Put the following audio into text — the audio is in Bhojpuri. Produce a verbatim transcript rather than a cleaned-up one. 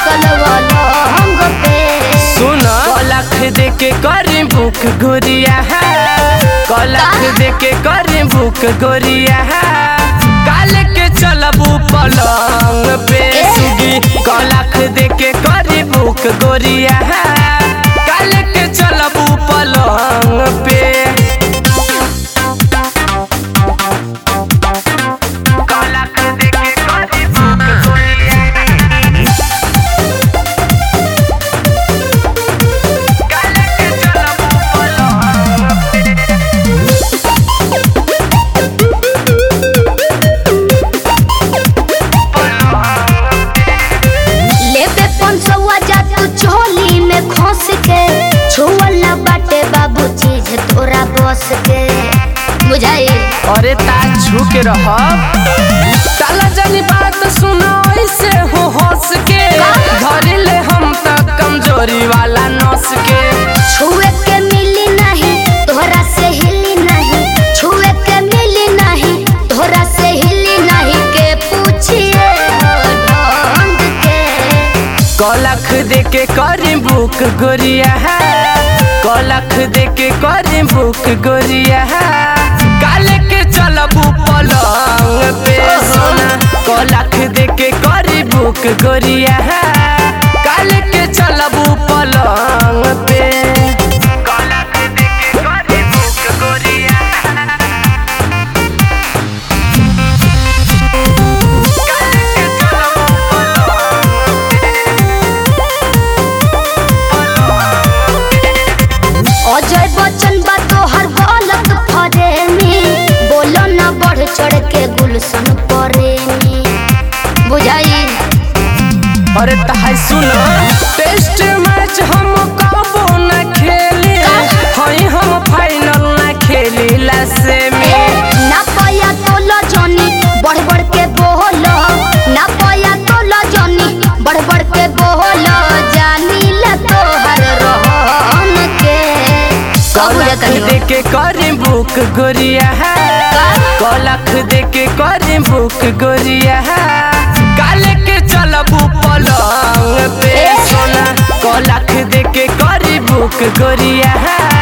सलवाला हम पे सुना कलख दे के करी भूख गोरिया कलख दे के करी भूख गोरिया काल के चलबू पलंग पे सुगी कलख दे के करी भूख गोरिया काल के चलबू पलंग पे चोली में खोस के छुअला बाटे बाबू चीज तोरा बस के बुझाई। अरे ता छू के रह ताला जानी बात सुनो ऐसे हो हंस के धरे ले हम तक कमजोरी वाला नस के छुए के मिली नहीं तोहरा से हिली नहीं छुए के मिली नहीं तोहरा से हिली नहीं के पूछिए ढंग के कलख दे के करी भूख गोरिया कलख दे के करी भूख गोरिया काल के चलबू पलंग पे सोना कलख दे के करी भूख गोरिया काल के चलबू पलंग पे कलख दे के करी भूख गोरिया अजय बच्चन बा तोहर गलत फरेमी बोलो ना बढ़ चढ़ के गुलशन परेमी बुझाई। अरे तहाई सुनो टेस्ट मैच हम कबो न खेली हई हम फाइनल न खेली लासे में ना पाया तो लजनी बढ़ बढ़ के बोलो ना पाया तो लजनी बढ़ बढ़ के बोलो जानी ला तोहर रहन के कलख दे के करी भूख गोरिया कलख दे के करी भूख गोरिया काल के चलबू पलंग पे सोना कलख दे के करी भूख गोरिया